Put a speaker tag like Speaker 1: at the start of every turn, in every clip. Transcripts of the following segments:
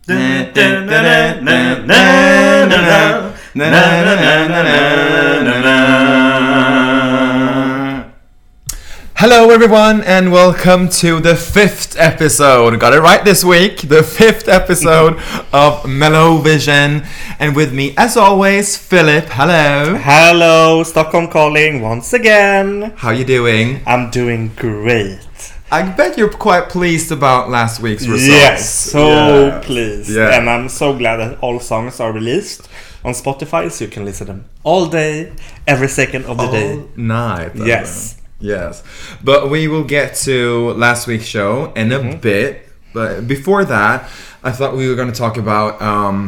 Speaker 1: Hello everyone and welcome to the 5th episode, got it right this week, the 5th episode of Mellovision, and with me as always, Philip, hello.
Speaker 2: Hello, Stockholm calling once again.
Speaker 1: How you doing?
Speaker 2: I'm doing great.
Speaker 1: I bet you're quite pleased about last week's results.
Speaker 2: Yes, so pleased. Yeah. And I'm so glad that all songs are released on Spotify so you can listen to them all day, every second of the day.
Speaker 1: All night.
Speaker 2: Yes,
Speaker 1: but we will get to last week's show in a bit. But before that, I thought we were going to talk about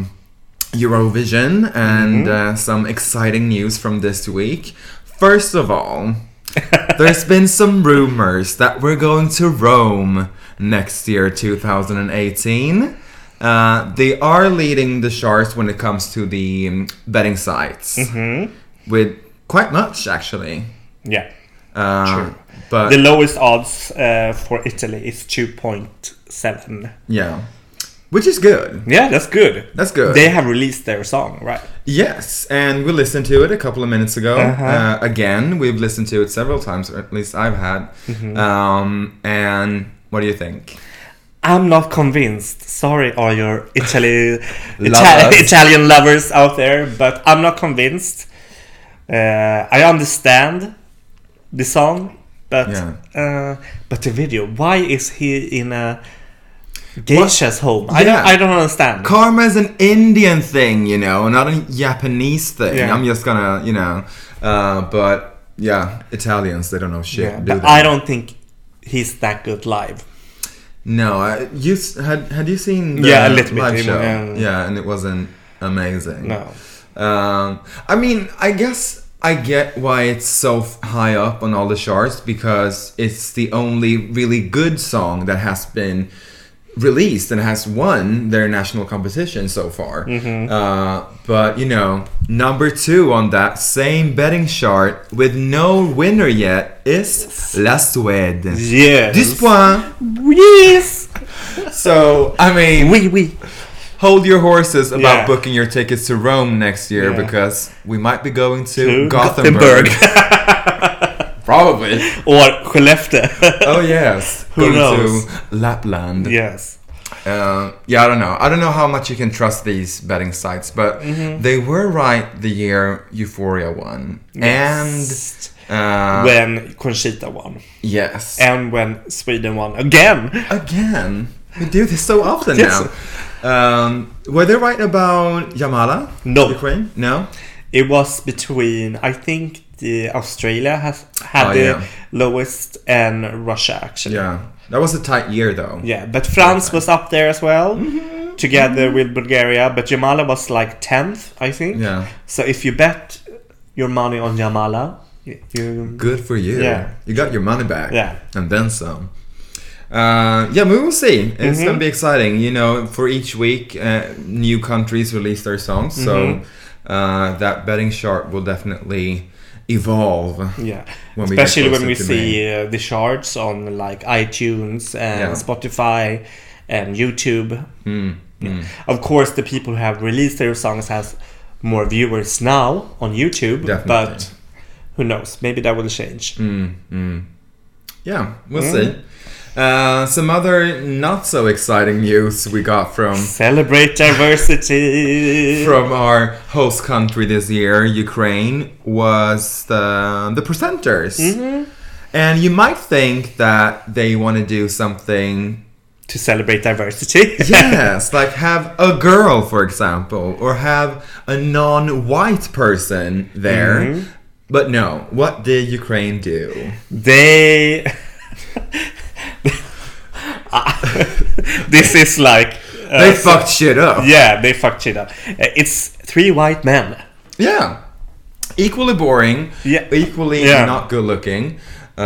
Speaker 1: Eurovision and some exciting news from this week. First of all, there's been some rumors that we're going to Rome next year, 2018. They are leading the charts when it comes to the betting sites with quite much, actually.
Speaker 2: Yeah.
Speaker 1: True. But
Speaker 2: the lowest odds for Italy is 2.7.
Speaker 1: Yeah. Which is good.
Speaker 2: Yeah, that's good.
Speaker 1: That's good.
Speaker 2: They have released their song, right?
Speaker 1: Yes, and we listened to it a couple of minutes ago. Again, we've listened to it several times, or at least I've had. And what do you think?
Speaker 2: I'm not convinced. Sorry, all your Italian lovers out there, but I'm not convinced. I understand the song, but the video. Why is he in a geisha's home? I don't understand.
Speaker 1: Karma is an Indian thing, not a Japanese thing.
Speaker 2: Yeah.
Speaker 1: I'm just gonna, but yeah, Italians, they don't know shit.
Speaker 2: Yeah, but I don't think he's that good live.
Speaker 1: No, had you seen the
Speaker 2: a little
Speaker 1: live
Speaker 2: bit
Speaker 1: show? And it wasn't amazing.
Speaker 2: No.
Speaker 1: I mean, I guess I get why it's so high up on all the charts, because it's the only really good song that has been released and has won their national competition so far. But number 2 on that same betting chart with no winner yet is La Suède.
Speaker 2: Yes.
Speaker 1: 10 points.
Speaker 2: Yes.
Speaker 1: So I mean,
Speaker 2: oui.
Speaker 1: Hold your horses about booking your tickets to Rome next year, because we might be going to Gothenburg. Probably.
Speaker 2: Or Skellefteå.
Speaker 1: Oh yes.
Speaker 2: Who
Speaker 1: going
Speaker 2: knows?
Speaker 1: to Lapland.
Speaker 2: Yes.
Speaker 1: I don't know. I don't know how much you can trust these betting sites, but they were right the year Euphoria won.
Speaker 2: Yes.
Speaker 1: And
Speaker 2: when Conchita won.
Speaker 1: Yes.
Speaker 2: And when Sweden won again.
Speaker 1: We do this so often now. Were they right about Jamala?
Speaker 2: No.
Speaker 1: Ukraine? No?
Speaker 2: It was between, I think the Australia had the lowest, and Russia actually.
Speaker 1: Yeah. That was a tight year though.
Speaker 2: Yeah, but France was up there as well, together with Bulgaria, but Jamala was like 10th, I think.
Speaker 1: Yeah.
Speaker 2: So if you bet your money on Jamala, you...
Speaker 1: Good for you.
Speaker 2: Yeah.
Speaker 1: You got your money back.
Speaker 2: Yeah.
Speaker 1: And then some. We will see. It's going to be exciting. For each week, new countries release their songs. So that betting chart will definitely evolve.
Speaker 2: Yeah. Especially when we see the charts on like iTunes and Spotify and YouTube. Of course, the people who have released their songs has more viewers now on YouTube.
Speaker 1: Definitely.
Speaker 2: But who knows? Maybe that will change.
Speaker 1: Yeah, we'll see. Some other not so exciting news we got from
Speaker 2: Celebrate Diversity
Speaker 1: from our host country this year, Ukraine, was the presenters. And you might think that they want to do something
Speaker 2: to celebrate diversity.
Speaker 1: Yes, like have a girl, for example, or have a non-white person there. But no, what did Ukraine do?
Speaker 2: They... This is like...
Speaker 1: they fucked shit up.
Speaker 2: Yeah, they fucked shit up. It's 3 white men. Yeah.
Speaker 1: Equally boring.
Speaker 2: Yeah.
Speaker 1: Equally not good looking.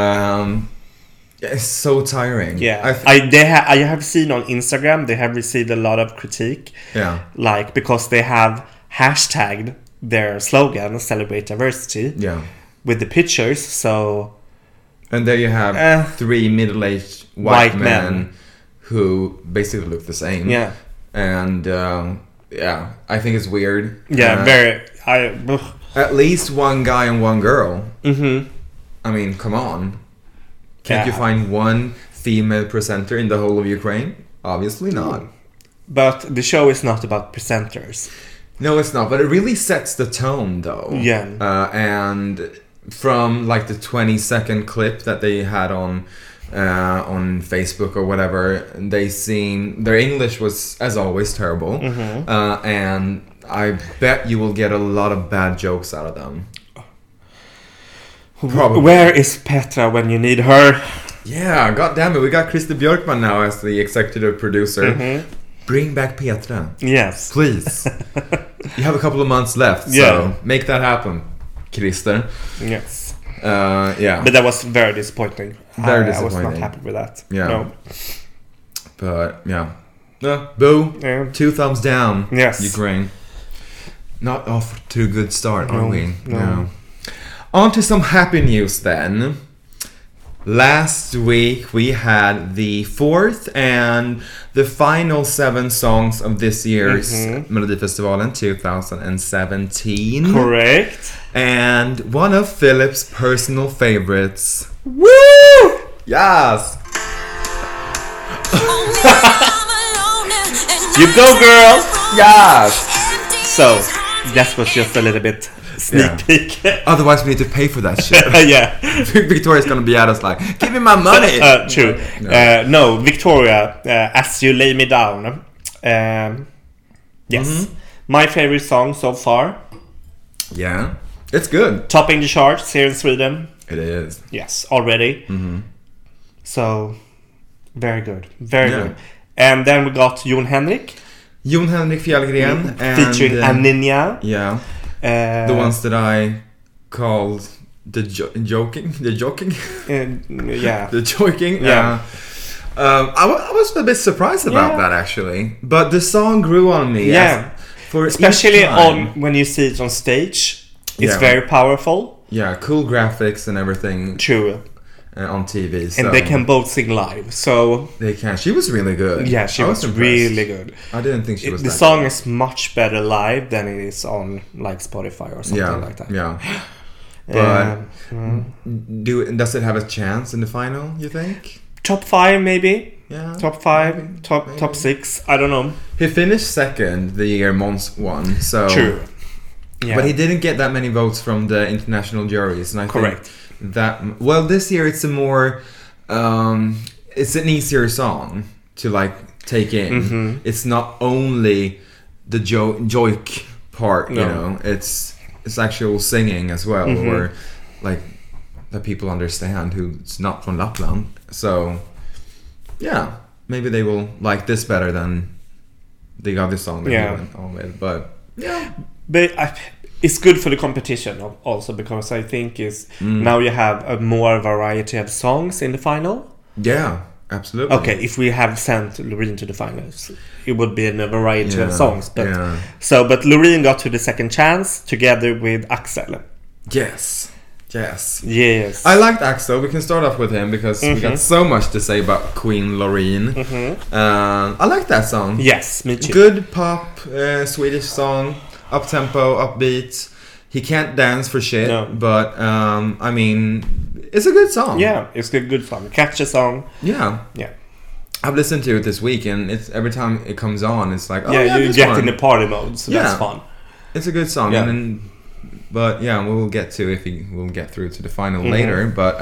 Speaker 1: It's so tiring.
Speaker 2: Yeah. I have seen on Instagram, they have received a lot of critique.
Speaker 1: Yeah.
Speaker 2: Like, because they have hashtagged their slogan, Celebrate Diversity.
Speaker 1: Yeah.
Speaker 2: With the pictures, so...
Speaker 1: And there you have 3 middle-aged white men who basically look the same.
Speaker 2: Yeah.
Speaker 1: and yeah, I think it's weird.
Speaker 2: Yeah, very.
Speaker 1: At least one guy and one girl.
Speaker 2: Mm-hmm.
Speaker 1: I mean, come on. Can't you find one female presenter in the whole of Ukraine? Obviously not.
Speaker 2: But the show is not about presenters.
Speaker 1: No, it's not. But it really sets the tone, though.
Speaker 2: Yeah.
Speaker 1: And from like the 20-second clip that they had on Facebook or whatever, their English was, as always, terrible.
Speaker 2: Mm-hmm.
Speaker 1: And I bet you will get a lot of bad jokes out of them. Probably.
Speaker 2: Where is Petra when you need her?
Speaker 1: Yeah, god damn it. We got Christer Björkman now as the executive producer.
Speaker 2: Mm-hmm.
Speaker 1: Bring back Petra.
Speaker 2: Yes.
Speaker 1: Please. You have a couple of months left, so make that happen, Christer.
Speaker 2: Yes.
Speaker 1: Yeah.
Speaker 2: But that was very disappointing.
Speaker 1: Very disappointing.
Speaker 2: I was not happy with that.
Speaker 1: Yeah.
Speaker 2: No.
Speaker 1: But, yeah. Boo.
Speaker 2: Yeah.
Speaker 1: 2 thumbs down.
Speaker 2: Yes.
Speaker 1: Ukraine. Not off to a good start, are we?
Speaker 2: No.
Speaker 1: On to some happy news then. Last week we had the 4th and the final 7 songs of this year's Melodifestivalen 2017.
Speaker 2: Correct.
Speaker 1: And one of Philip's personal favorites.
Speaker 2: Woo!
Speaker 1: Yes!
Speaker 2: You go, girl!
Speaker 1: Yes!
Speaker 2: So, that was just a little bit sneak peek.
Speaker 1: Otherwise we need to pay for that shit.
Speaker 2: Yeah.
Speaker 1: Victoria's gonna be at us like, give me my money!
Speaker 2: True. No, Victoria, As You Lay Me Down. Yes. My favorite song so far.
Speaker 1: Yeah. It's good.
Speaker 2: Topping the charts here in Sweden.
Speaker 1: It is.
Speaker 2: Yes, already. So, very good. Very good. And then we got Jon Henrik.
Speaker 1: Jon Henrik Fjällgren.
Speaker 2: Featuring Aninia.
Speaker 1: Yeah. The ones that I called the joking.
Speaker 2: Yeah.
Speaker 1: The joking.
Speaker 2: Yeah.
Speaker 1: I was a bit surprised about that actually. But the song grew on me.
Speaker 2: Yeah. Especially when you see it on stage. It's very powerful.
Speaker 1: Yeah, cool graphics and everything.
Speaker 2: True.
Speaker 1: On TV. So.
Speaker 2: And they can both sing live, so...
Speaker 1: They can. She was really good.
Speaker 2: Yeah, she was really good.
Speaker 1: I didn't think she was
Speaker 2: the
Speaker 1: that
Speaker 2: song
Speaker 1: good.
Speaker 2: is much better live than it is on like Spotify or something like that.
Speaker 1: Yeah. But does it have a chance in the final, you think?
Speaker 2: Top 5 maybe.
Speaker 1: Yeah.
Speaker 2: Top 5, top 6, I don't know.
Speaker 1: He finished second the year Måns won, so...
Speaker 2: True. Yeah.
Speaker 1: But he didn't get that many votes from the international juries, and I think that... Well, this year it's a more... it's an easier song to, like, take in. It's not only the joik part, you know. It's actual singing as well, or, like, that people understand who's not from Lapland. So, yeah. Maybe they will like this better than the other song that he went on with. But, yeah.
Speaker 2: But it's good for the competition also, because I think now you have a more variety of songs in the final.
Speaker 1: Yeah, absolutely.
Speaker 2: Okay, if we have sent Loreen to the finals, it would be in a variety of songs. But but Loreen got to the second chance together with Axel.
Speaker 1: Yes.
Speaker 2: I
Speaker 1: liked Axel. We can start off with him because we got so much to say about Queen Loreen. I like that song.
Speaker 2: Yes, me too.
Speaker 1: Good pop Swedish song. Up-tempo, upbeat. He can't dance for shit, but I mean, it's a good song.
Speaker 2: Yeah, it's a good song. Catchy song.
Speaker 1: Yeah. I've listened to it this week, and it's every time it comes on, it's like,
Speaker 2: you get in the party mode, so that's fun.
Speaker 1: It's a good song, but we'll get to if we'll get through to the final later. But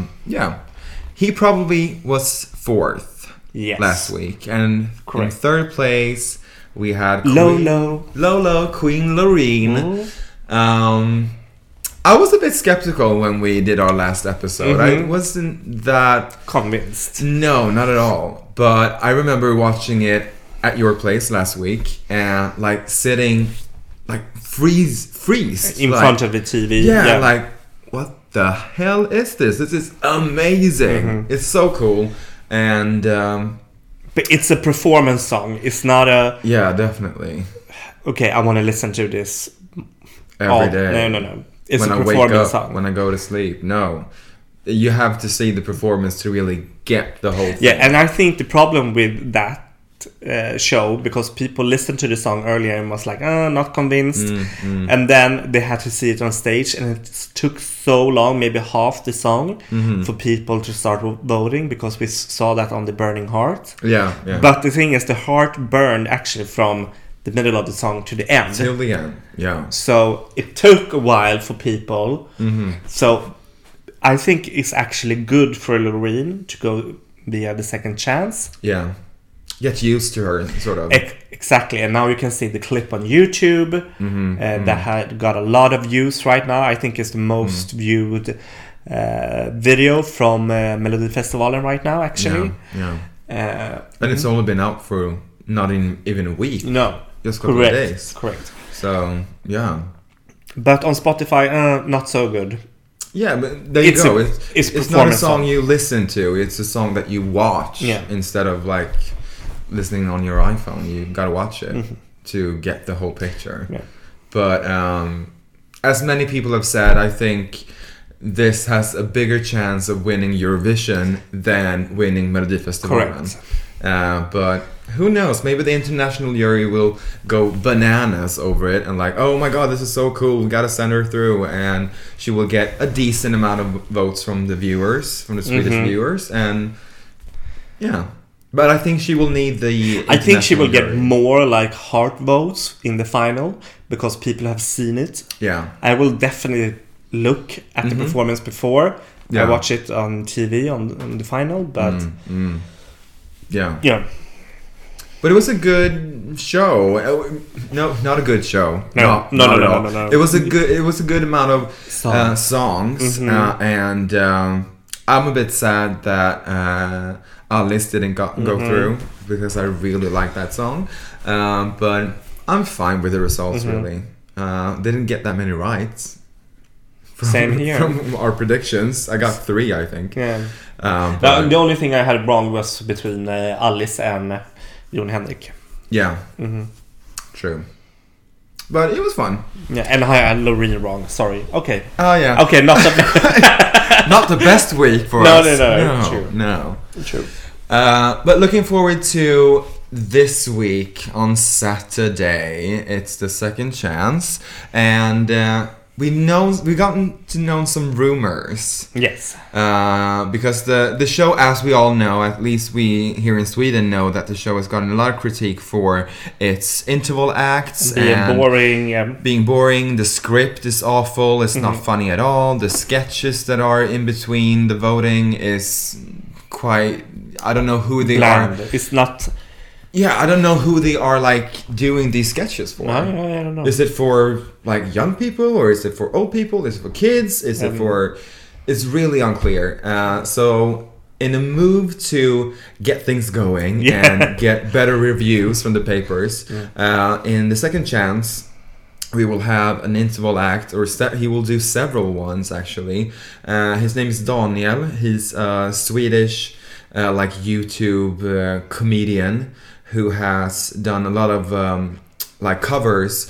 Speaker 1: he probably was 4th last week, and in 3rd place. We had Lolo, Queen Loreen. I was a bit skeptical when we did our last episode. I wasn't that
Speaker 2: convinced.
Speaker 1: No, not at all. But I remember watching it at your place last week and like sitting like freeze
Speaker 2: in front of the TV.
Speaker 1: Yeah, like what the hell is this? This is amazing. It's so cool. And
Speaker 2: but it's a performance song. It's not a...
Speaker 1: Yeah, definitely.
Speaker 2: Okay, I want to listen to this
Speaker 1: every day.
Speaker 2: No. It's when a performance song.
Speaker 1: When I go to sleep. No. You have to see the performance to really get the whole thing.
Speaker 2: Yeah, and I think the problem with that show because people listened to the song earlier and was like, not convinced. And then they had to see it on stage, and it took so long, maybe half the song, for people to start voting, because we saw that on the Burning Heart.
Speaker 1: Yeah.
Speaker 2: But the thing is, the heart burned actually from the middle of the song to the end.
Speaker 1: Till the end, yeah.
Speaker 2: So it took a while for people. So I think it's actually good for Loreen to go via the second chance.
Speaker 1: Yeah. Get used to her, sort of.
Speaker 2: Exactly. And now you can see the clip on YouTube that had got a lot of views right now. I think it's the most viewed video from Melodifestivalen right now, actually.
Speaker 1: Yeah. And it's only been out for not even a week.
Speaker 2: No.
Speaker 1: Just a couple of days.
Speaker 2: Correct.
Speaker 1: So, yeah.
Speaker 2: But on Spotify, not so good.
Speaker 1: Yeah, but there you go. It's not a song you listen to. It's a song that you watch instead of like listening on your iPhone. You gotta watch it to get the whole picture.
Speaker 2: Yeah.
Speaker 1: But as many people have said, I think this has a bigger chance of winning Eurovision than winning Melodifestivalen.
Speaker 2: Correct.
Speaker 1: But who knows? Maybe the international jury will go bananas over it and like, oh my god, this is so cool, we gotta send her through, and she will get a decent amount of votes from the viewers, from the Swedish viewers, and yeah. But I think she will need the
Speaker 2: I think she will
Speaker 1: jury.
Speaker 2: get more like heart votes in the final because people have seen it.
Speaker 1: Yeah.
Speaker 2: I will definitely look at the performance before I watch it on TV on the final, but
Speaker 1: yeah. But it was a good show. No, not a good show.
Speaker 2: No.
Speaker 1: It was a good amount of songs, and I'm a bit sad that Alice didn't go through because I really like that song. But I'm fine with the results. Really, didn't get that many rights.
Speaker 2: Same here.
Speaker 1: From our predictions, I got 3, I think.
Speaker 2: Yeah. The only thing I had wrong was between Alice and Jon Henrik.
Speaker 1: Yeah. True. But it was fun.
Speaker 2: Yeah, and I had Loreen wrong. Sorry. Okay.
Speaker 1: Oh yeah.
Speaker 2: Okay, not the
Speaker 1: not the best week for us.
Speaker 2: No. True.
Speaker 1: But looking forward to this week on Saturday. It's the second chance, and we've gotten to know some rumors.
Speaker 2: Yes.
Speaker 1: Because the show, as we all know, at least we here in Sweden know that the show has gotten a lot of critique for its interval acts. Being boring. The script is awful. It's not funny at all. The sketches that are in between the voting is quite... I don't know who they are.
Speaker 2: It's not...
Speaker 1: Yeah, I don't know who they are like doing these sketches for.
Speaker 2: I don't know.
Speaker 1: Is it for like young people, or is it for old people? Is it for kids? Is it for... It's really unclear. So in a move to get things going and get better reviews from the papers, in the second chance, we will have an interval act, or he will do several ones actually. His name is Daniel. He's a Swedish like YouTube comedian who has done a lot of like covers,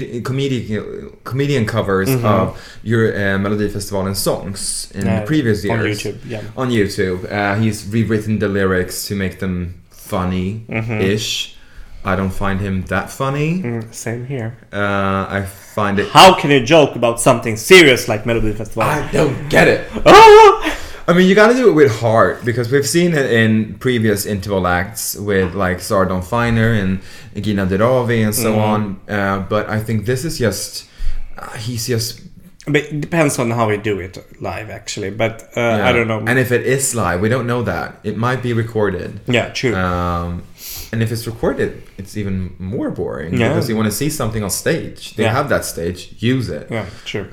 Speaker 1: comedian covers of your Melodifestivalen songs in the previous years. On YouTube. He's rewritten the lyrics to make them funny-ish. I don't find him that funny.
Speaker 2: Same here.
Speaker 1: I find it...
Speaker 2: How can you joke about something serious like Melodifestivalen?
Speaker 1: I don't get it. I mean, you gotta do it with heart, because we've seen it in previous interval acts with like Sara Dawn Finer and Gina Dirawi and so on. But I think this is just... he's just...
Speaker 2: But it depends on how we do it live, actually. But I don't know.
Speaker 1: And if it is live, we don't know that. It might be recorded.
Speaker 2: Yeah, true.
Speaker 1: And if it's recorded, it's even more boring. Because you want to see something on stage. They have that stage. Use it.
Speaker 2: Yeah, true.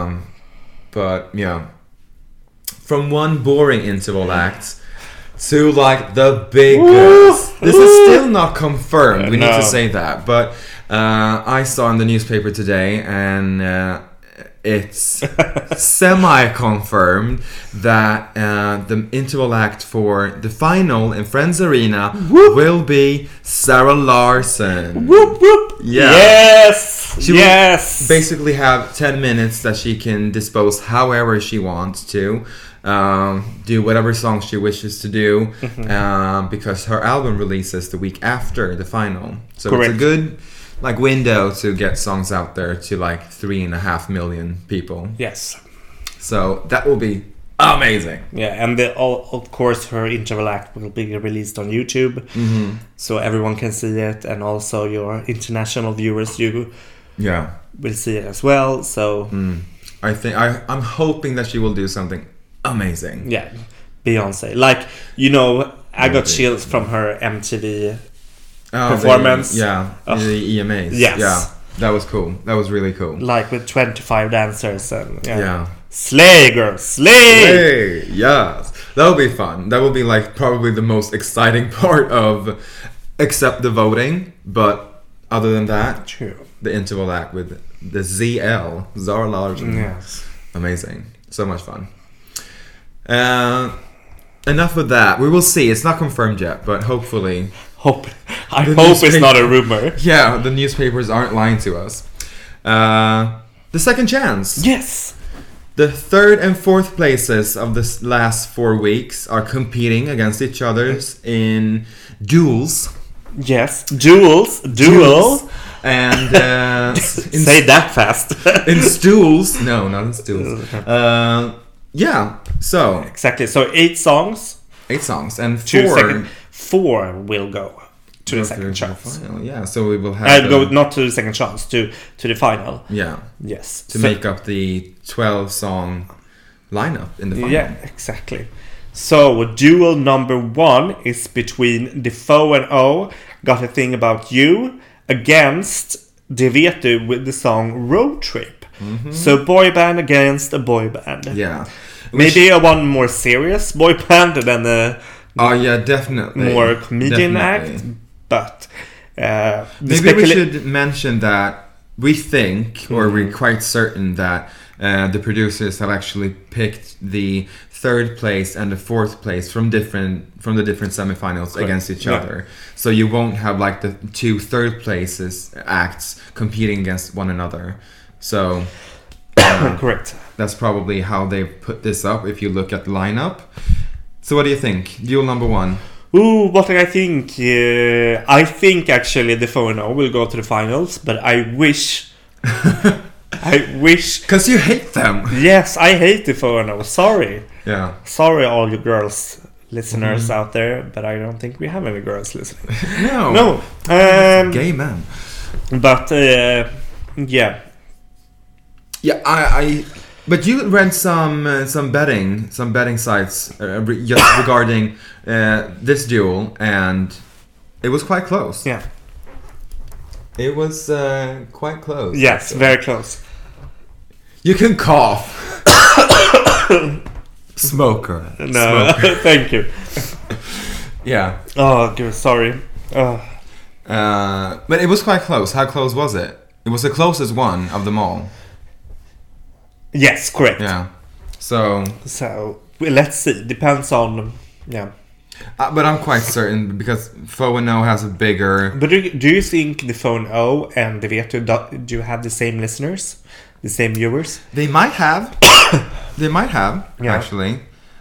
Speaker 1: But, yeah. From one boring interval act to, like, the biggest. This is still not confirmed. We need to say that. But I saw in the newspaper today, and... it's semi-confirmed that the interval act for the final in Friends Arena will be Sarah Larsson.
Speaker 2: Whoop whoop.
Speaker 1: Yeah.
Speaker 2: Yes.
Speaker 1: She
Speaker 2: yes.
Speaker 1: will basically have 10 minutes that she can dispose however she wants to. Do whatever song she wishes to do, because her album releases the week after the final. So
Speaker 2: Correct.
Speaker 1: It's a good window to get songs out there to 3.5 million people.
Speaker 2: Yes.
Speaker 1: So that will be amazing.
Speaker 2: Yeah, and of course her interval act will be released on YouTube, so everyone can see it, and also your international viewers will see it as well. So
Speaker 1: I think I'm hoping that she will do something amazing.
Speaker 2: Yeah, Beyonce. I got chills from her MTV performance.
Speaker 1: The EMAs.
Speaker 2: Yes.
Speaker 1: Yeah, that was cool. That was really cool.
Speaker 2: With 25 dancers and
Speaker 1: yeah.
Speaker 2: Slay, girl, slay!
Speaker 1: Slay! Yes, that will be fun. That will be probably the most exciting part of, except the voting. But other than that,
Speaker 2: true.
Speaker 1: The interval act with the ZL, Zara Larsson.
Speaker 2: Yes,
Speaker 1: amazing. So much fun. Enough with that. We will see. It's not confirmed yet, but hopefully.
Speaker 2: I hope it's not a rumor.
Speaker 1: Yeah, the newspapers aren't lying to us. The second chance.
Speaker 2: Yes.
Speaker 1: The third and fourth places of the last 4 weeks are competing against each other in duels.
Speaker 2: Yes, duels.
Speaker 1: And
Speaker 2: say that fast.
Speaker 1: In stools. No, not in stools. Yeah, so
Speaker 2: exactly. So 8 songs.
Speaker 1: 8 songs and
Speaker 2: 4 will go to the second chance.
Speaker 1: Yeah, so we will have
Speaker 2: go not to the second chance, to the final.
Speaker 1: Yeah.
Speaker 2: Yes.
Speaker 1: To make up the 12-song lineup in the final.
Speaker 2: Yeah, exactly. So duel number 1 is between Defoe and O, Got a Thing About You, against De Vetu with the song Road Trip. So boy band against a boy band.
Speaker 1: Yeah.
Speaker 2: Maybe one more serious boy band than a
Speaker 1: definitely
Speaker 2: more comedian act. But
Speaker 1: maybe we should mention that we think, or we're quite certain that the producers have actually picked the third place and the fourth place from the different semifinals against each other. So you won't have the 2 third places acts competing against one another. So
Speaker 2: correct.
Speaker 1: That's probably how they've put this up if you look at the lineup. So what do you think? Duel number 1.
Speaker 2: Ooh, what do I think? I think actually Defoe and O will go to the finals, but I wish...
Speaker 1: Because you hate them.
Speaker 2: Yes, I hate Defoe and O. Sorry.
Speaker 1: Yeah.
Speaker 2: Sorry, all you girls listeners out there, but I don't think we have any girls listening.
Speaker 1: No. Gay men.
Speaker 2: But, yeah.
Speaker 1: Yeah, I but you read some betting sites just regarding this duel, and it was quite close.
Speaker 2: Yeah,
Speaker 1: it was quite close.
Speaker 2: Yes, very close.
Speaker 1: You can cough. Smoker.
Speaker 2: No,
Speaker 1: Smoker.
Speaker 2: Thank you.
Speaker 1: Yeah.
Speaker 2: Oh, good. Sorry.
Speaker 1: But it was quite close. How close was it? It was the closest one of them all.
Speaker 2: Yes, correct.
Speaker 1: Yeah. So
Speaker 2: let's see. Depends on
Speaker 1: but I'm quite certain because Foe and O has a bigger.
Speaker 2: But do you think the Phone O and the Vetu do you have the same listeners, the same viewers?
Speaker 1: They might have. They might have actually.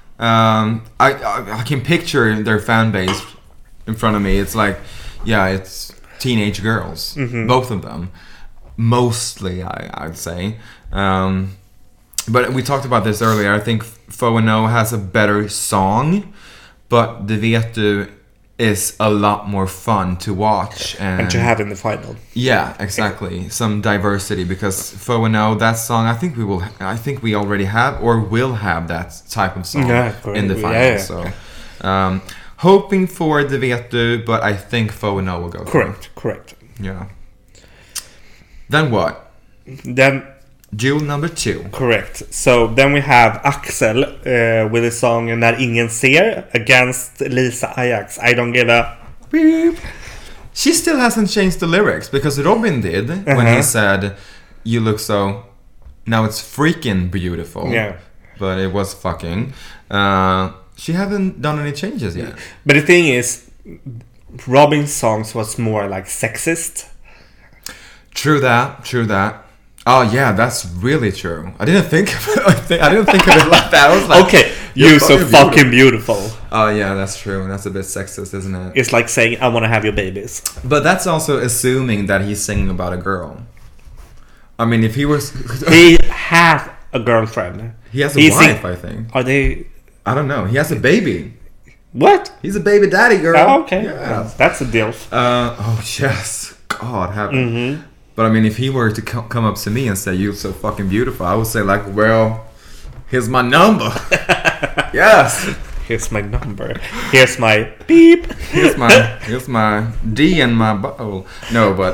Speaker 1: I can picture their fan base in front of me. It's it's teenage girls, both of them, mostly. I'd say. But we talked about this earlier. I think Foe and O has a better song, but De Vetu is a lot more fun to watch
Speaker 2: and to have in the final.
Speaker 1: Yeah, exactly. Some diversity, because Foe and O, that song, I think we already have or will have that type of song in the final. Yeah. So, hoping for De Vetu, but I think Foe and O will go.
Speaker 2: Correct.
Speaker 1: Yeah. Then what?
Speaker 2: Then
Speaker 1: duel number 2.
Speaker 2: Correct. So then we have Axel with the song När ingen ser against Lisa Ajax. I don't give a beep.
Speaker 1: She still hasn't changed the lyrics because Robin did when he said, "You look so Now it's freaking beautiful.
Speaker 2: Yeah.
Speaker 1: But it was fucking. She haven't done any changes yet.
Speaker 2: But the thing is, Robin's songs was more like sexist.
Speaker 1: True that. Oh yeah, that's really true. I didn't think of it. I didn't think of it like that. I was like,
Speaker 2: okay, you're so fucking beautiful.
Speaker 1: Oh yeah, that's true. That's a bit sexist, isn't it?
Speaker 2: It's like saying, I want to have your babies.
Speaker 1: But that's also assuming that he's singing about a girl. I mean, if he was...
Speaker 2: He has a girlfriend.
Speaker 1: He has a wife, I think.
Speaker 2: Are they...
Speaker 1: I don't know. He has a baby.
Speaker 2: What?
Speaker 1: He's a baby daddy, girl.
Speaker 2: Oh, okay.
Speaker 1: Yeah.
Speaker 2: That's a deal.
Speaker 1: Oh, yes. God, heaven. But I mean, if he were to come up to me and say, you're so fucking beautiful, I would say like, well, here's my number. Yes.
Speaker 2: Here's my number. Here's my beep.
Speaker 1: Here's my D in my bowl. No, but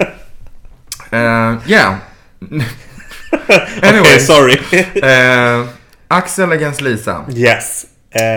Speaker 1: yeah. Anyway,
Speaker 2: okay, sorry.
Speaker 1: Axel against Lisa.
Speaker 2: Yes.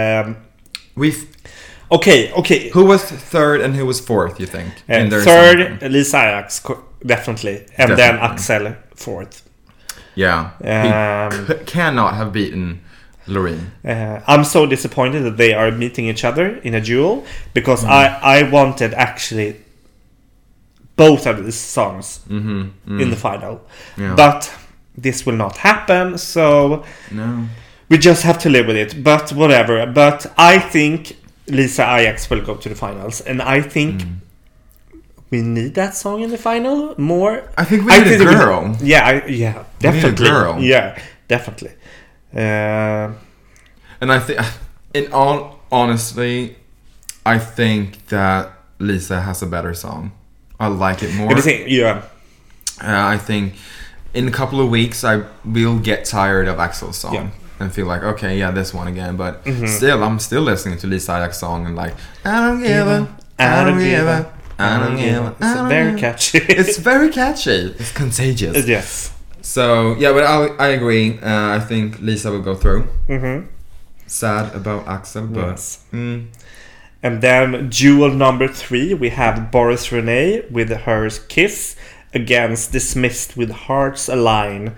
Speaker 2: Okay.
Speaker 1: Who was third and who was fourth? You think?
Speaker 2: Third, Lisa Ajax, definitely, and then Axel fourth.
Speaker 1: Yeah, he cannot have beaten Loreen.
Speaker 2: I'm so disappointed that they are meeting each other in a duel because I wanted actually both of these songs in the final, but this will not happen. So
Speaker 1: no,
Speaker 2: we just have to live with it. But whatever. But I think Lisa Ajax will go to the finals, and I think we need that song in the final more.
Speaker 1: I think we need a girl.
Speaker 2: Yeah, definitely.
Speaker 1: We need a girl.
Speaker 2: Yeah, definitely.
Speaker 1: And I think, in all honesty, I think that Lisa has a better song. I like it more.
Speaker 2: Yeah.
Speaker 1: I think in a couple of weeks I will get tired of Axel's song and feel like, okay, yeah, this one again. But still, I'm still listening to Lisa Ajax's song and like, I don't give a, I don't give a, I don't give a.
Speaker 2: It's very catchy.
Speaker 1: It's very catchy. It's contagious.
Speaker 2: Yes.
Speaker 1: So yeah, but I agree. I think Lisa will go through. Sad about Axel, but.
Speaker 2: Yes. And then duel number 3, we have Boris Renee with her Kiss against Dismissed with Hearts Align.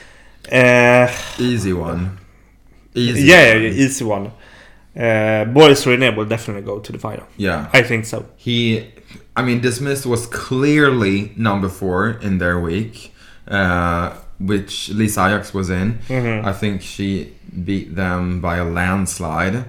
Speaker 1: Easy one.
Speaker 2: Easy one. Boris Renee will definitely go to the final.
Speaker 1: Yeah.
Speaker 2: I think so.
Speaker 1: Dismissed was clearly number 4 in their week, which Lisa Ajax was in. I think she beat them by a landslide.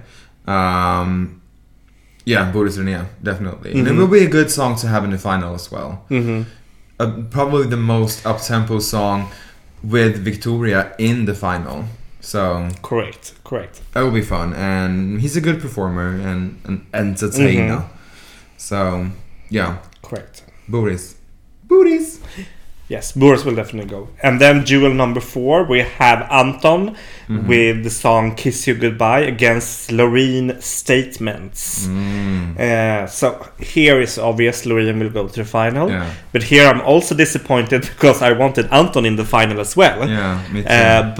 Speaker 1: Yeah, Boris Renee, definitely. And it will be a good song to have in the final as well. Probably the most up-tempo song with Victoria in the final. So
Speaker 2: correct.
Speaker 1: That will be fun, and he's a good performer and an entertainer. So yeah,
Speaker 2: correct.
Speaker 1: Boris.
Speaker 2: Yes, Boris will definitely go. And then duel number 4, we have Anton with the song Kiss You Goodbye against Loreen Statements. So here is obvious Loreen will go to the final. Yeah. But here I'm also disappointed because I wanted Anton in the final as well.
Speaker 1: Yeah, me too.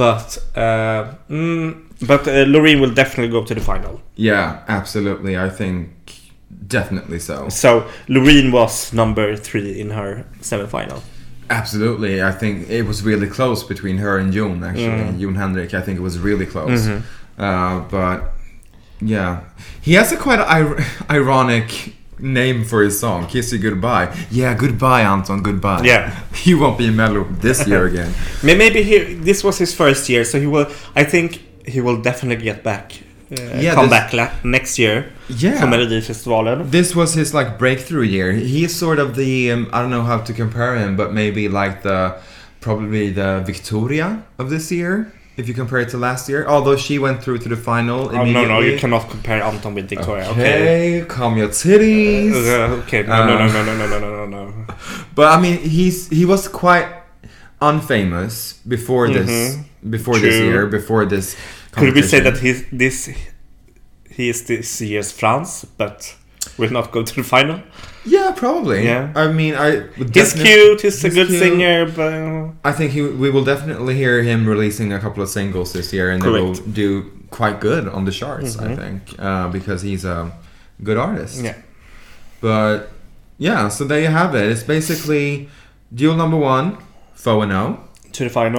Speaker 2: But Loreen will definitely go to the final.
Speaker 1: Yeah, absolutely. I think definitely so.
Speaker 2: So Loreen was number 3 in her semi-final.
Speaker 1: Absolutely, I think it was really close between her and Jon. Actually, Jon Henrik, I think it was really close. But yeah, he has a quite ironic name for his song, "Kiss You Goodbye." Yeah, goodbye, Anton. Goodbye.
Speaker 2: Yeah,
Speaker 1: he won't be in Mello this year again.
Speaker 2: Maybe this was his first year, so he will. I think he will definitely get back. Come back next year for Melodifestivalen.
Speaker 1: This was his like breakthrough year. He's sort of the I don't know how to compare him, but maybe like probably the Victoria of this year if you compare it to last year. Although she went through to the final immediately.
Speaker 2: No, you cannot compare Anton with Victoria.
Speaker 1: Okay, calm your titties.
Speaker 2: Okay, no.
Speaker 1: But I mean, he was quite unfamous before this year, before this.
Speaker 2: Could we say that he is this year's France, but will not go to the final?
Speaker 1: Yeah, probably.
Speaker 2: Yeah.
Speaker 1: I mean,
Speaker 2: he's cute. He's a good singer, but
Speaker 1: I think we will definitely hear him releasing a couple of singles this year, and they will do quite good on the charts. I think because he's a good artist.
Speaker 2: Yeah.
Speaker 1: But yeah, so there you have it. It's basically duel number 1, Faux and No.
Speaker 2: To the final.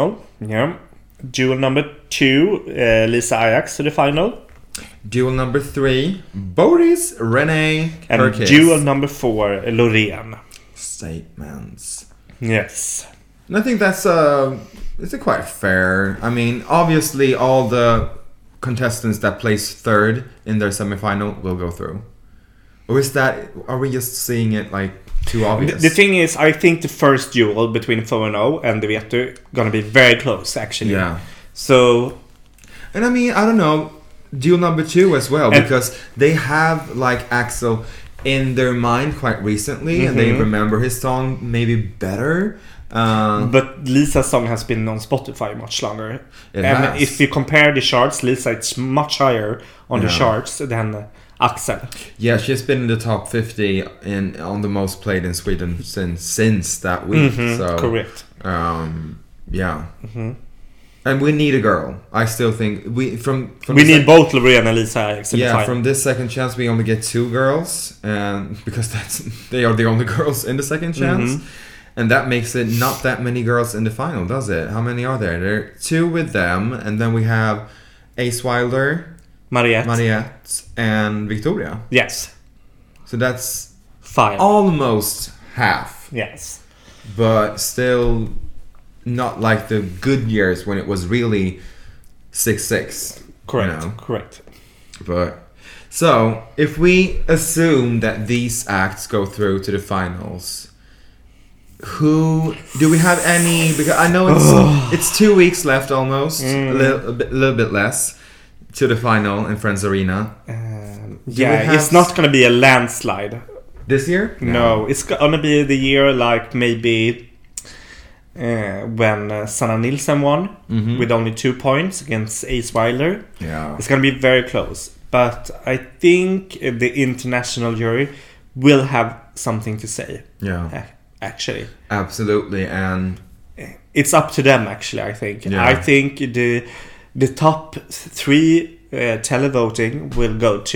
Speaker 2: Yeah. Duel number 2, Lisa Ajax to the final.
Speaker 1: Duel number 3, Boris, Renee,
Speaker 2: And
Speaker 1: Perkis.
Speaker 2: duel number 4, Loreen.
Speaker 1: Statements.
Speaker 2: Yes.
Speaker 1: And I think that's it's quite fair. I mean, obviously, all the contestants that place third in their semifinal will go through. Or are we just seeing it like too obvious?
Speaker 2: The thing is, I think the first duel between Fono and Deveto gonna be very close, actually.
Speaker 1: Yeah.
Speaker 2: So,
Speaker 1: and I mean, I don't know, duel number 2 as well,
Speaker 2: And-
Speaker 1: because they have like Axel in their mind quite recently, and they remember his song maybe better.
Speaker 2: but Lisa's song has been on Spotify much longer.
Speaker 1: It
Speaker 2: And
Speaker 1: has.
Speaker 2: if you compare the charts, Lisa it's much higher on the
Speaker 1: Yeah.
Speaker 2: charts than Axel.
Speaker 1: Yeah, she's been in the top 50 on the most played in Sweden since that week. So
Speaker 2: Correct.
Speaker 1: yeah. And we need a girl. I still think from
Speaker 2: We need both Loreen and Lisa Ajax in the
Speaker 1: yeah,
Speaker 2: final.
Speaker 1: from this second chance we only get 2 girls, and because they are the only girls in the second chance, and that makes it not that many girls in the final, does it? How many are there? There are 2 with them, and then we have Ace Wilder, Mariette, and Victoria.
Speaker 2: Yes.
Speaker 1: So that's
Speaker 2: 5.
Speaker 1: almost half,
Speaker 2: Yes.
Speaker 1: but still not like the good years when it was really 6-6.
Speaker 2: Correct.
Speaker 1: You know?
Speaker 2: Correct.
Speaker 1: But so if we assume that these acts go through to the finals, who do we have any? Because I know it's 2 weeks left almost, a little bit less to the final in Friends Arena.
Speaker 2: Yeah, it's not gonna be a landslide.
Speaker 1: This year?
Speaker 2: No, it's gonna be the year like maybe when Sanna Nilsson won with only 2 points against Ace Wilder.
Speaker 1: Yeah.
Speaker 2: It's gonna be very close. But I think the international jury will have something to say.
Speaker 1: Yeah.
Speaker 2: Actually,
Speaker 1: Absolutely, and
Speaker 2: it's up to them. Actually, I think.
Speaker 1: Yeah.
Speaker 2: I think the top 3 televoting will go to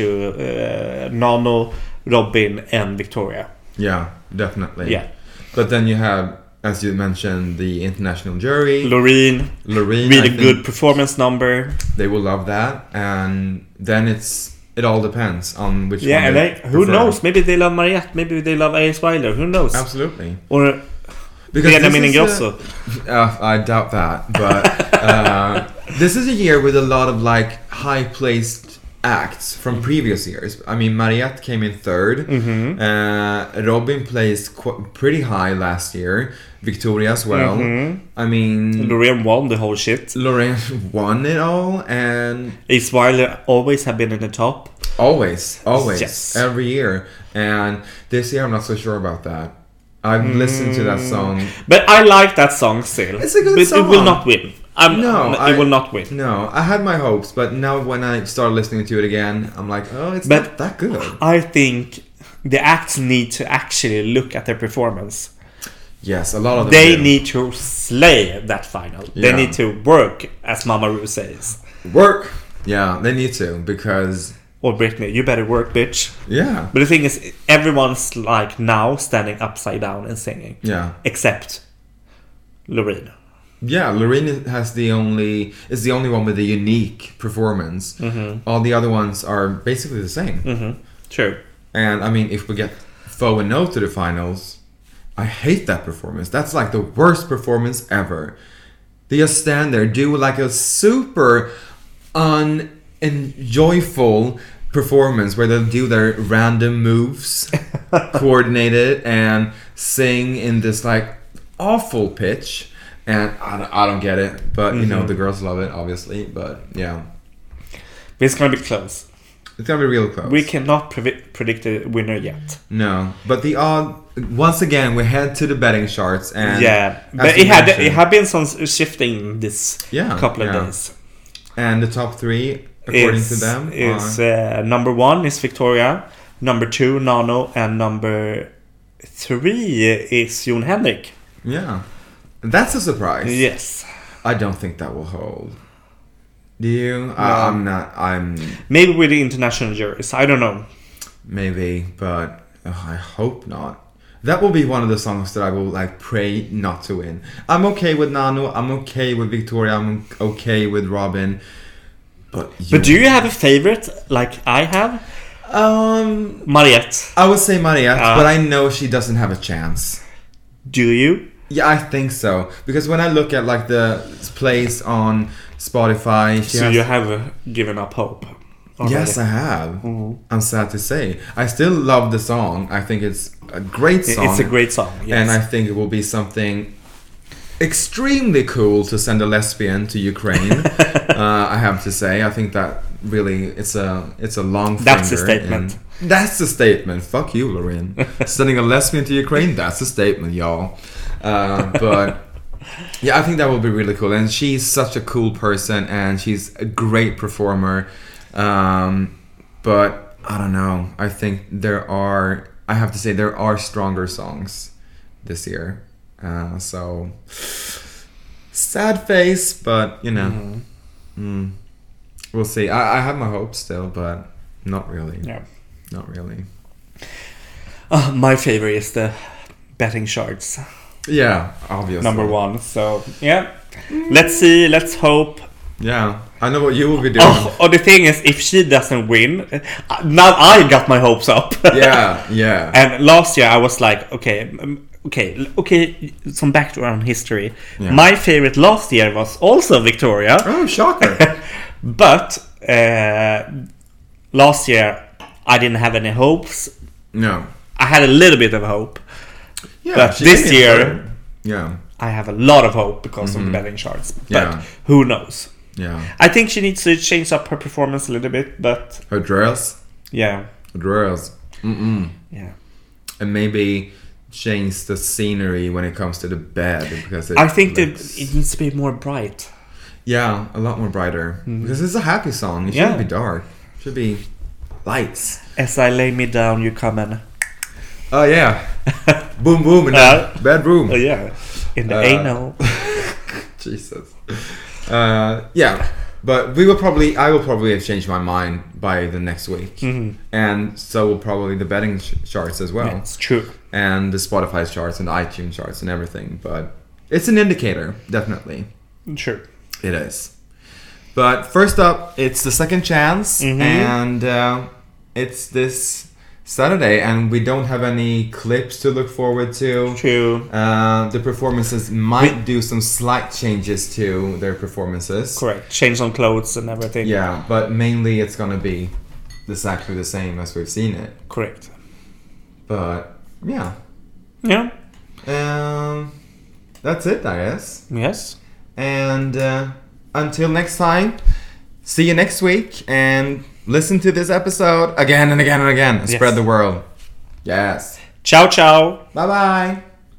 Speaker 2: Nano, Robin, and Victoria.
Speaker 1: yeah, definitely.
Speaker 2: Yeah.
Speaker 1: But then you have, as you mentioned, the international jury.
Speaker 2: Loreen,
Speaker 1: Loreen,
Speaker 2: really
Speaker 1: I think
Speaker 2: good performance number.
Speaker 1: They will love that, and then it all depends on which
Speaker 2: Yeah,
Speaker 1: one.
Speaker 2: and
Speaker 1: they
Speaker 2: who
Speaker 1: prefer.
Speaker 2: knows? Maybe they love Mariette. Maybe they love Ace Wilder. Who knows?
Speaker 1: Absolutely.
Speaker 2: Or
Speaker 1: Because
Speaker 2: Benjamin
Speaker 1: this is
Speaker 2: Ingrosso.
Speaker 1: I doubt that, but this is a year with a lot of like high-placed acts from previous years. I mean, Mariette came in 3rd. Robin placed pretty high last year. Victoria as well. I mean,
Speaker 2: Loreen won the whole shit.
Speaker 1: Lorraine won it all, and
Speaker 2: Ace Wilder always have been in the top.
Speaker 1: always,
Speaker 2: Yes.
Speaker 1: every year. And this year, I'm not so sure about that. I've listened to that song.
Speaker 2: But I like that song still.
Speaker 1: It's a good
Speaker 2: but
Speaker 1: song.
Speaker 2: it will not win. It will not win.
Speaker 1: No, I had my hopes, but now when I start listening to it again, I'm like, oh, it's
Speaker 2: But
Speaker 1: not that good.
Speaker 2: I think the acts need to actually look at their performance.
Speaker 1: Yes, a lot of them
Speaker 2: They
Speaker 1: do.
Speaker 2: need to slay that final. They
Speaker 1: Yeah.
Speaker 2: need to work, as Mama Ru says.
Speaker 1: Work. Yeah, they need to, because,
Speaker 2: Or Britney, you better work, bitch.
Speaker 1: yeah,
Speaker 2: But the thing is, everyone's like now standing upside down and singing.
Speaker 1: yeah.
Speaker 2: Except Loreen.
Speaker 1: Yeah, Loreen is the only one with a unique performance. All the other ones are basically the same.
Speaker 2: True.
Speaker 1: And I mean, if we get Foe and No to the finals, I hate that performance. That's like the worst performance ever. They just stand there, do like a super unenjoyful performance where they'll do their random moves, coordinated, and sing in this like awful pitch. And I don't get it, but you know the girls love it, obviously. But yeah,
Speaker 2: But it's gonna be close.
Speaker 1: it's gonna be real close.
Speaker 2: We cannot predict the winner yet.
Speaker 1: No, but the odd. Once again, we head to the betting charts, and
Speaker 2: Yeah,
Speaker 1: as
Speaker 2: but
Speaker 1: you
Speaker 2: it
Speaker 1: mentioned-
Speaker 2: had been some shifting this couple of days.
Speaker 1: And the top 3, according to them,
Speaker 2: is number 1 is Victoria, number 2 Nano, and number 3 is Jon Henrik.
Speaker 1: yeah, that's a surprise.
Speaker 2: Yes,
Speaker 1: I don't think that will hold. Do you? I'm not. I'm
Speaker 2: maybe with the international juries. I don't know.
Speaker 1: maybe, but I hope not. That will be one of the songs that I will like pray not to win. I'm okay with Nano. I'm okay with Victoria. I'm okay with Robin. But
Speaker 2: do you have a favorite like I have? Mariette.
Speaker 1: I would say Mariette, but I know she doesn't have a chance.
Speaker 2: Do you?
Speaker 1: Yeah, I think so. Because when I look at like the plays on Spotify,
Speaker 2: you have given up hope. Already.
Speaker 1: Yes, I have. I'm sad to say. I still love the song. I think it's a great song.
Speaker 2: It's a great song, yes.
Speaker 1: And I think it will be something extremely cool to send a lesbian to Ukraine. I have to say. I think that really it's a long finger.
Speaker 2: That's a statement.
Speaker 1: That's a statement. Fuck you, Lorraine. Sending a lesbian to Ukraine, that's a statement, y'all. But yeah, I think that will be really cool. And she's such a cool person and she's a great performer. But I don't know. I think I have to say there are stronger songs this year. So sad face, but you know, we'll see. I have my hopes still, but not really.
Speaker 2: Yeah,
Speaker 1: not really.
Speaker 2: My favorite is the betting charts.
Speaker 1: Yeah, obviously.
Speaker 2: Number 1. So yeah, let's see. Let's hope.
Speaker 1: Yeah, I know what you will be doing.
Speaker 2: Oh, the thing is, if she doesn't win, now I got my hopes up.
Speaker 1: Yeah.
Speaker 2: And last year I was like, okay. Some background history. Yeah. My favorite last year was also Victoria.
Speaker 1: Oh, shocker!
Speaker 2: But last year I didn't have any hopes.
Speaker 1: No,
Speaker 2: I had a little bit of hope.
Speaker 1: Yeah,
Speaker 2: but this year,
Speaker 1: yeah,
Speaker 2: I have a lot of hope because of the betting charts. But who knows?
Speaker 1: Yeah,
Speaker 2: I think she needs to change up her performance a little bit, but
Speaker 1: her dress.
Speaker 2: Yeah,
Speaker 1: her dress.
Speaker 2: Yeah,
Speaker 1: and maybe change the scenery when it comes to the bed because
Speaker 2: I think that it needs to be more bright.
Speaker 1: Yeah, a lot more brighter because it's a happy song. It shouldn't be dark. It should be lights.
Speaker 2: As I lay me down, you come in.
Speaker 1: Oh yeah, boom boom in the bedroom.
Speaker 2: Oh yeah, in the anal.
Speaker 1: Jesus. Yeah, but I will probably have changed my mind by the next week, and so will probably the betting charts as well.
Speaker 2: Yeah, it's true.
Speaker 1: And the Spotify charts and the iTunes charts and everything. But it's an indicator, definitely.
Speaker 2: Sure,
Speaker 1: it is. But first up, it's the second chance, and it's this Saturday, and we don't have any clips to look forward to.
Speaker 2: True.
Speaker 1: The performances might do some slight changes to their performances.
Speaker 2: Correct. Change some clothes and everything.
Speaker 1: Yeah, but mainly it's gonna be exactly the same as we've seen it.
Speaker 2: Correct.
Speaker 1: But yeah.
Speaker 2: Yeah.
Speaker 1: That's it, I guess.
Speaker 2: Yes.
Speaker 1: And until next time, see you next week, and listen to this episode again and again and again. Spread the word. Yes.
Speaker 2: Ciao, ciao.
Speaker 1: Bye-bye.